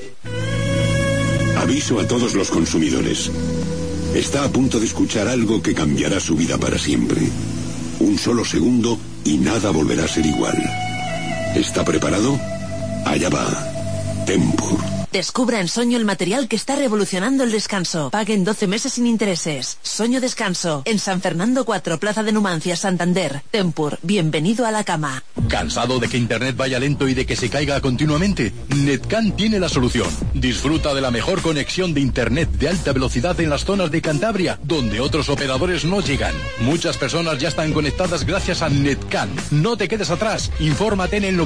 Aviso a todos los consumidores. Está a punto de escuchar algo que cambiará su vida para siempre. Un solo segundo y nada volverá a ser igual. ¿Está preparado? Allá va. Tempur. Descubra en Soño el material que está revolucionando el descanso. Pague en 12 meses sin intereses. Soño Descanso. En San Fernando 4, Plaza de Numancia, Santander. Tempur, bienvenido a la cama. ¿Cansado de que Internet vaya lento y de que se caiga continuamente? Netcan tiene la solución. Disfruta de la mejor conexión de Internet de alta velocidad en las zonas de Cantabria, donde otros operadores no llegan. Muchas personas ya están conectadas gracias a Netcan. No te quedes atrás. Infórmate en el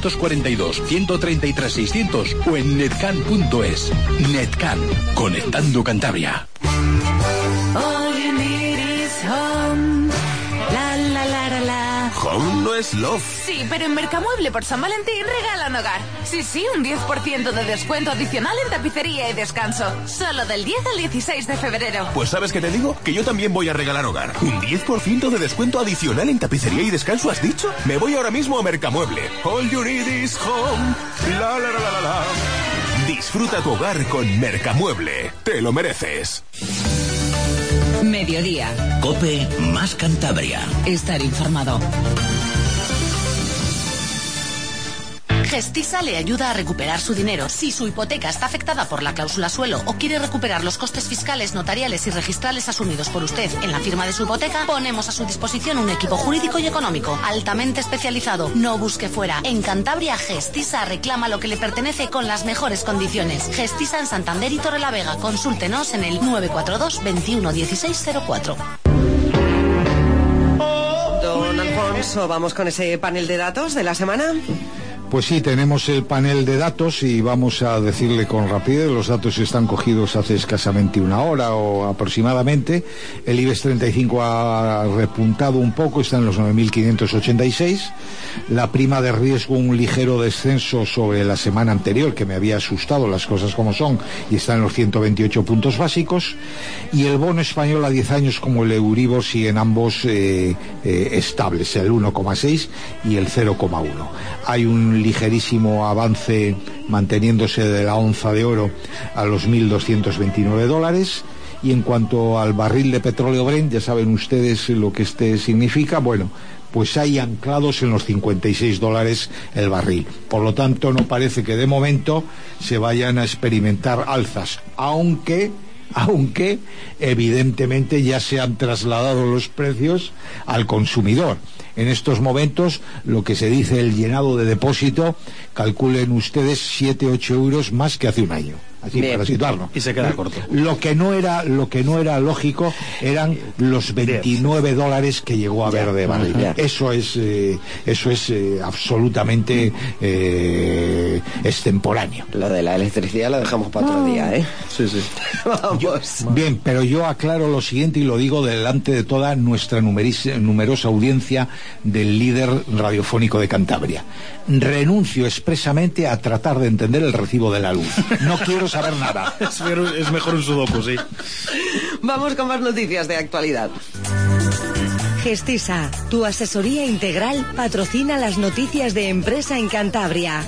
942-133-600 o en netcan.es. Netcan, conectando Cantabria. All you need is home. La la la la la. Home no es love. Sí, pero en Mercamueble por San Valentín regalan hogar. Sí, un 10% de descuento adicional en tapicería y descanso. Solo del 10 al 16 de febrero. Pues ¿sabes qué te digo? Que yo también voy a regalar hogar. ¿Un 10% de descuento adicional en tapicería y descanso has dicho? Me voy ahora mismo a Mercamueble. All you need is home. La la la la la. Disfruta tu hogar con Mercamueble. Te lo mereces. Mediodía. COPE más Cantabria. Estar informado. Gestisa le ayuda a recuperar su dinero. Si su hipoteca está afectada por la cláusula suelo o quiere recuperar los costes fiscales, notariales y registrales asumidos por usted en la firma de su hipoteca, ponemos a su disposición un equipo jurídico y económico altamente especializado. No busque fuera. En Cantabria, Gestisa reclama lo que le pertenece con las mejores condiciones. Gestisa en Santander y Torrelavega. Consúltenos en el 942 21 16 04. Don Alfonso, vamos con ese panel de datos de la semana. Pues sí, tenemos el panel de datos y vamos a decirle con rapidez. Los datos están cogidos hace escasamente una hora o aproximadamente. El IBEX 35 ha repuntado un poco, está en los 9.586. La prima de riesgo un ligero descenso sobre la semana anterior, que me había asustado, las cosas como son, y está en los 128 puntos básicos. Y el bono español a 10 años como el Euribor siguen ambos estables, el 1,6 y el 0,1. Hay un ligerísimo avance manteniéndose de la onza de oro a los $1.229. Y en cuanto al barril de petróleo Brent, ya saben ustedes lo que este significa. Bueno, pues hay anclados en los $56 el barril. Por lo tanto, no parece que de momento se vayan a experimentar alzas, aunque evidentemente ya se han trasladado los precios al consumidor. En estos momentos, lo que se dice el llenado de depósito, calculen ustedes 7-8 euros más que hace un año. Así bien, para situarlo. Y se queda corto. Lo que no era lógico eran los $29 que llegó a haber de barril. Eso es absolutamente extemporáneo. Lo de la electricidad lo dejamos para otro día, ¿eh? Sí. Vamos. Bien, pero yo aclaro lo siguiente y lo digo delante de toda nuestra numerosa audiencia del líder radiofónico de Cantabria. Renuncio expresamente a tratar de entender el recibo de la luz. No quiero saber nada. Es mejor un sudoku, sí. Vamos con más noticias de actualidad. Gestisa, tu asesoría integral, patrocina las noticias de empresa en Cantabria.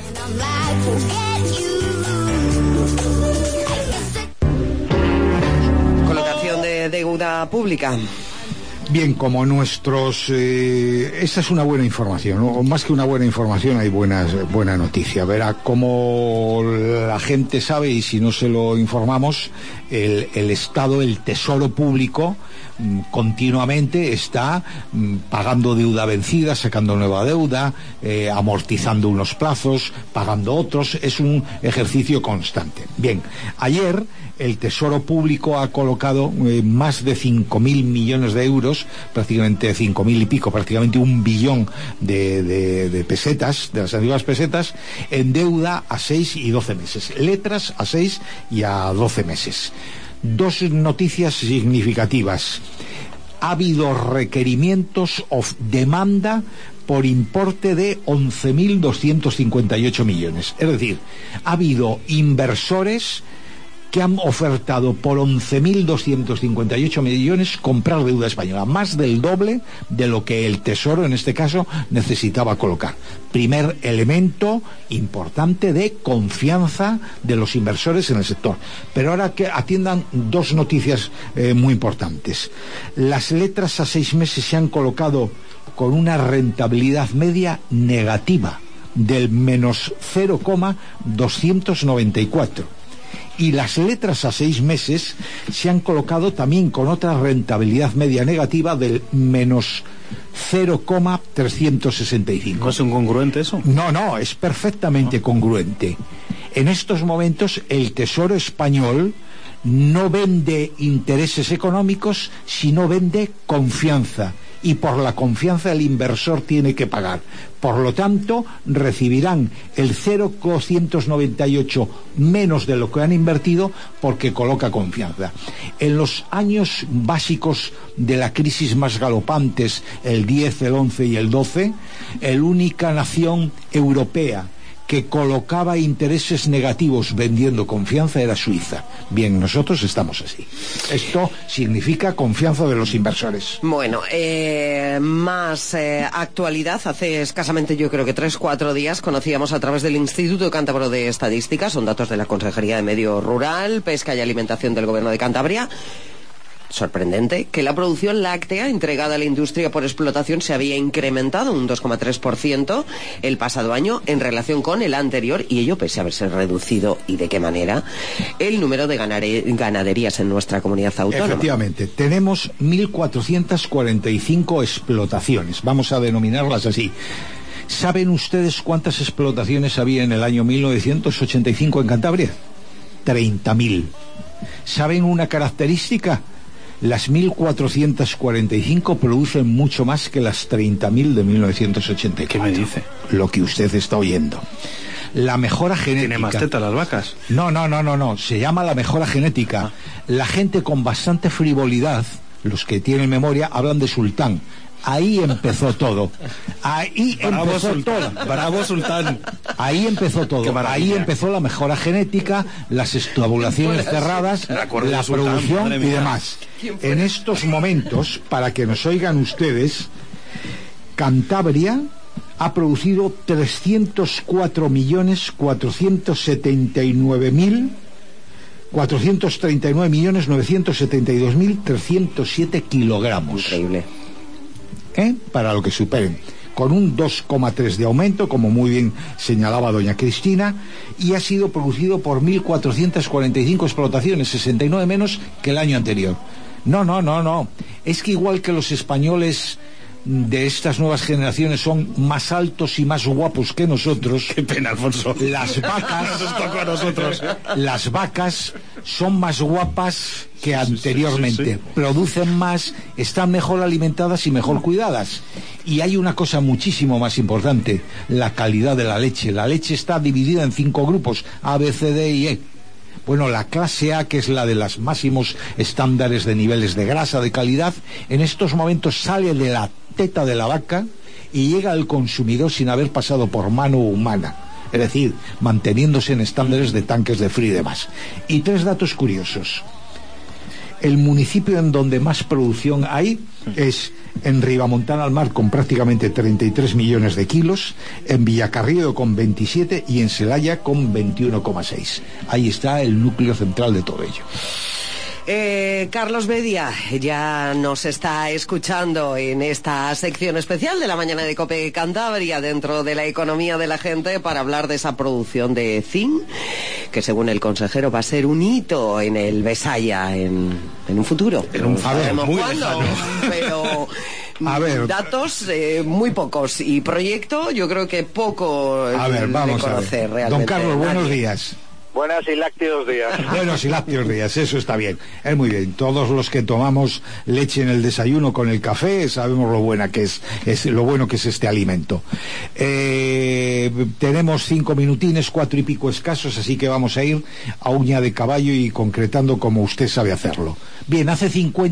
Colocación de deuda pública. Bien, como esta es una buena información, ¿no? O más que una buena información, hay buena noticia. Verá, como la gente sabe, y si no se lo informamos, el Estado, el Tesoro Público, continuamente está pagando deuda vencida, sacando nueva deuda, amortizando unos plazos, pagando otros. Es un ejercicio constante. Bien, ayer el Tesoro Público ha colocado más de 5.000 millones de euros, prácticamente 5.000 y pico, prácticamente 1 billón de pesetas, de las antiguas pesetas, en deuda a 6 y 12 meses. Letras a 6 y a 12 meses. Dos noticias significativas. Ha habido requerimientos o demanda por importe de 11.258 millones. Es decir, ha habido inversores que han ofertado por 11.258 millones comprar deuda española, más del doble de lo que el Tesoro, en este caso, necesitaba colocar. Primer elemento importante de confianza de los inversores en el sector. Pero ahora que atiendan dos noticias muy importantes. Las letras a 6 meses se han colocado con una rentabilidad media negativa del menos 0,294. Y las letras a 6 meses se han colocado también con otra rentabilidad media negativa del menos 0,365. ¿No es incongruente eso? No, es perfectamente congruente. En estos momentos el Tesoro español no vende intereses económicos, sino vende confianza. Y por la confianza el inversor tiene que pagar. Por lo tanto, recibirán el 0,298 menos de lo que han invertido porque coloca confianza. En los años básicos de la crisis más galopantes, el 10, el 11 y el 12, la única nación europea que colocaba intereses negativos vendiendo confianza era Suiza. Bien, nosotros estamos así. Esto significa confianza de los inversores. Bueno, más actualidad. Hace escasamente, yo creo que 3-4 días, conocíamos a través del Instituto Cántabro de Estadística, son datos de la Consejería de Medio Rural, Pesca y Alimentación del Gobierno de Cantabria, sorprendente, que la producción láctea entregada a la industria por explotación se había incrementado un 2,3% el pasado año en relación con el anterior, y ello pese a haberse reducido, y de qué manera, el número de ganaderías en nuestra comunidad autónoma. Efectivamente, tenemos 1.445 explotaciones, vamos a denominarlas así. ¿Saben ustedes cuántas explotaciones había en el año 1985 en Cantabria? 30.000. ¿Saben una característica? Las 1.445 producen mucho más que las 30.000 de 1984. ¿Qué me dice? Lo que usted está oyendo. La mejora genética... ¿Tiene más teta las vacas? No. Se llama la mejora genética. La gente con bastante frivolidad, los que tienen memoria, hablan de sultán. Ahí empezó todo. Bravo Sultán. Ahí empezó todo. Ahí empezó la mejora genética, las estabulaciones cerradas, la producción y demás. En estos momentos, para que nos oigan ustedes, Cantabria ha producido 439.972.307 kilogramos. Increíble. Para lo que superen, con un 2,3 de aumento, como muy bien señalaba doña Cristina, y ha sido producido por 1.445 explotaciones, 69 menos que el año anterior. No. Es que igual que los españoles de estas nuevas generaciones son más altos y más guapos que nosotros. Qué pena, Alfonso. Las vacas nos tocó a nosotros. Las vacas son más guapas que anteriormente. Sí. Producen más, están mejor alimentadas y mejor cuidadas. Y hay una cosa muchísimo más importante: la calidad de la leche. La leche está dividida en 5 grupos: A, B, C, D y E. Bueno, la clase A, que es la de los máximos estándares de niveles de grasa, de calidad, en estos momentos sale de la teta de la vaca y llega al consumidor sin haber pasado por mano humana. es decir, manteniéndose en estándares de tanques de frío y demás. Y 3 datos curiosos. El municipio en donde más producción hay es en Ribamontana al Mar, con prácticamente 33 millones de kilos, en Villacarriedo con 27 y en Celaya con 21,6. Ahí está el núcleo central de todo ello. Carlos Bedia ya nos está escuchando en esta sección especial de la mañana de COPE Cantabria, dentro de la economía de la gente, para hablar de esa producción de zinc, que según el consejero va a ser un hito en el Besaya en un futuro. No sabemos cuándo, pero a ver, datos muy pocos, y proyecto yo creo que poco a ver, vamos de conocer a ver. Realmente. Don Carlos, buenos días. Buenas y lácteos días. Buenos y lácteos días, eso está bien. Es muy bien. Todos los que tomamos leche en el desayuno con el café sabemos lo buena que es lo bueno que es este alimento. Tenemos 5 minutines, 4 y pico escasos, así que vamos a ir a uña de caballo y concretando como usted sabe hacerlo. Bien, hace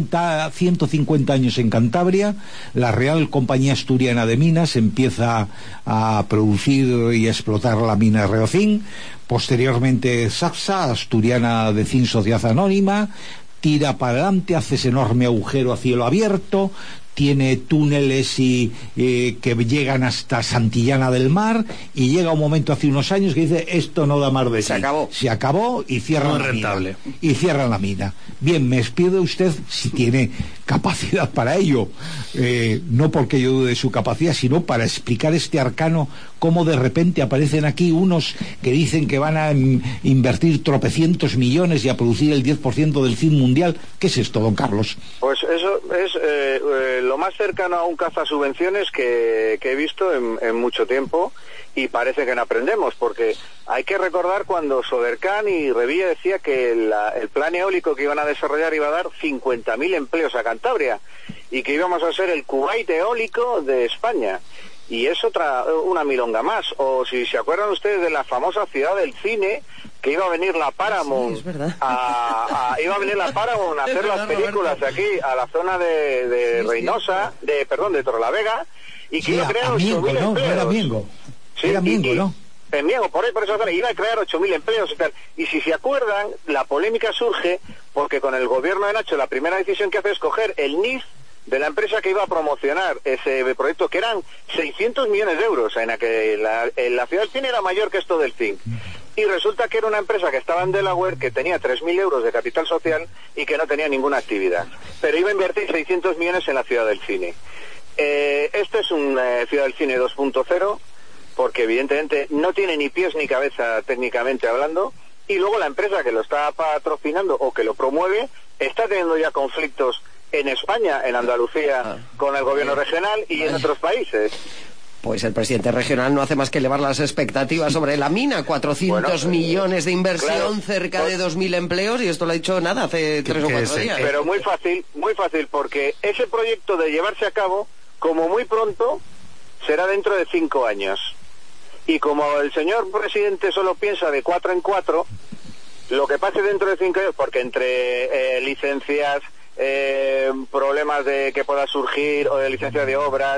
150 años en Cantabria, la Real Compañía Asturiana de Minas empieza a producir y a explotar la mina Reocín. Posteriormente SAPSA, Asturiana de Zinc Sociedad Anónima, tira para adelante, hace ese enorme agujero a cielo abierto, tiene túneles que llegan hasta Santillana del Mar, y llega un momento hace unos años que dice esto no da más de sí. Se acabó y cierran la mina. Y cierran la mina. Bien, me pide usted si tiene capacidad para ello, no porque yo dude de su capacidad, sino para explicar este arcano, cómo de repente aparecen aquí unos que dicen que van a invertir tropecientos millones y a producir el 10% del zinc mundial. ¿Qué es esto, don Carlos? Pues eso es lo más cercano a un cazasubvenciones que he visto en mucho tiempo, y parece que no aprendemos, porque hay que recordar cuando Sodercan y Revilla decía que el plan eólico que iban a desarrollar iba a dar 50.000 empleos a Cantabria, y que íbamos a ser el Kuwait eólico de España. Y es una milonga más. O si se acuerdan ustedes de la famosa ciudad del cine, que iba a venir la Paramount, iba a venir la Paramount a hacer las películas de aquí a la zona de Reynosa, de Torrelavega, y que iba a crear 8.000 empleos. No era Miengo. Sí, era Miengo, ¿no? En Miengo, por esa zona, iba a crear 8.000 empleos y tal. Y si se acuerdan, la polémica surge porque con el gobierno de Nacho la primera decisión que hace es coger el NIF de la empresa que iba a promocionar ese proyecto, que eran 600 millones de euros, en la que la ciudad del cine era mayor que esto del zinc. Y resulta que era una empresa que estaba en Delaware, que tenía 3.000 euros de capital social y que no tenía ninguna actividad. Pero iba a invertir 600 millones en la ciudad del cine. Esto es una ciudad del cine 2.0, porque evidentemente no tiene ni pies ni cabeza técnicamente hablando, y luego la empresa que lo está patrocinando o que lo promueve está teniendo ya conflictos en España, en Andalucía, con el gobierno regional y en otros países. Pues el presidente regional no hace más que elevar las expectativas sobre la mina. 400 millones de inversión, claro, cerca de 2.000 empleos, y esto lo ha dicho nada, hace 3 o 4 días. Pero muy fácil, porque ese proyecto de llevarse a cabo, como muy pronto, será dentro de 5 años. Y como el señor presidente solo piensa de 4 en 4, lo que pase dentro de 5 años, porque entre licencias, problemas de que pueda surgir, o de licencia de obras,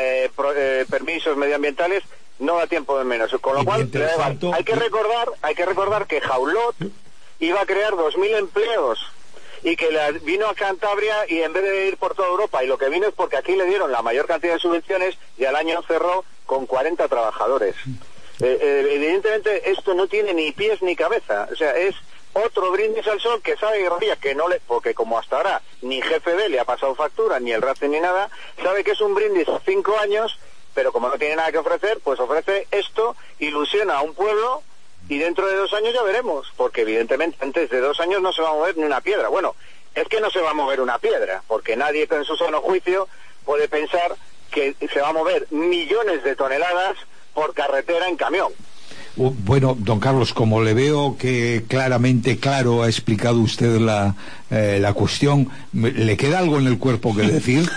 permisos medioambientales, no da tiempo de menos. Con lo cual, hay que recordar que Jaulot iba a crear 2.000 empleos y que vino a Cantabria, y en vez de ir por toda Europa, y lo que vino es porque aquí le dieron la mayor cantidad de subvenciones y al año cerró con 40 trabajadores. Evidentemente esto no tiene ni pies ni cabeza, o sea, es otro brindis al sol que sabe que no le, porque como hasta ahora ni GFB le ha pasado factura, ni el RACE ni nada, sabe que es un brindis 5 años, pero como no tiene nada que ofrecer, pues ofrece esto, ilusiona a un pueblo, y dentro de 2 años ya veremos, porque evidentemente antes de 2 años no se va a mover ni una piedra. Bueno, es que no se va a mover una piedra, porque nadie con su sano juicio puede pensar que se va a mover millones de toneladas por carretera en camión. Bueno, don Carlos, como le veo que claro ha explicado usted la cuestión, ¿le queda algo en el cuerpo que decir?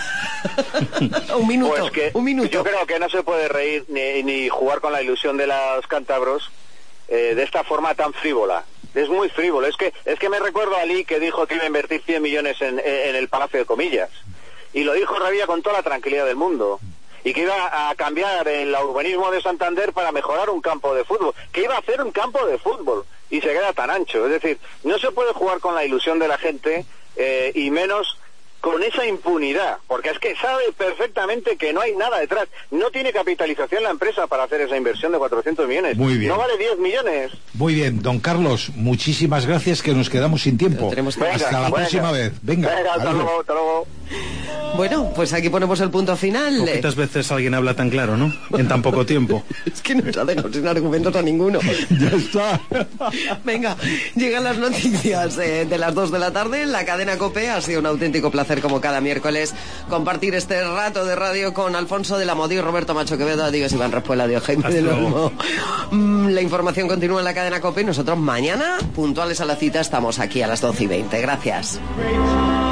Un minuto. Yo creo que no se puede reír ni jugar con la ilusión de los cántabros de esta forma tan frívola. Es muy frívolo. Es que me recuerdo a Ali, que dijo que iba a invertir 100 millones en el Palacio de Comillas. Y lo dijo Revilla con toda la tranquilidad del mundo. y que iba a cambiar el urbanismo de Santander para mejorar un campo de fútbol, que iba a hacer un campo de fútbol y se queda tan ancho. Es decir, no se puede jugar con la ilusión de la gente y menos con esa impunidad, porque es que sabe perfectamente que no hay nada detrás. No tiene capitalización la empresa para hacer esa inversión de 400 millones. Muy bien. No vale 10 millones. Muy bien, don Carlos, muchísimas gracias, que nos quedamos sin tiempo. Hasta la próxima vez. Venga, hasta luego. Bueno, pues aquí ponemos el punto final. Poquitas veces alguien habla tan claro, ¿no? En tan poco tiempo. Es que nos ha dejado sin argumentos a ninguno. Ya está. Venga, llegan las noticias de las 2 de la tarde en la cadena COPE. Ha sido un auténtico placer, como cada miércoles, compartir este rato de radio con Alfonso de la Modí, Roberto Macho Quevedo, adiós Iván Raspuela, adiós Jaime del Olmo. La información continúa en la cadena COPE y nosotros mañana, puntuales a la cita, estamos aquí a las 12:20. Gracias.